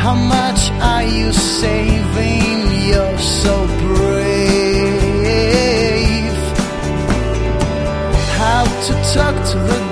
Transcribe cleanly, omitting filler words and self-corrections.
How much are you saving? You're so brave. How to talk to the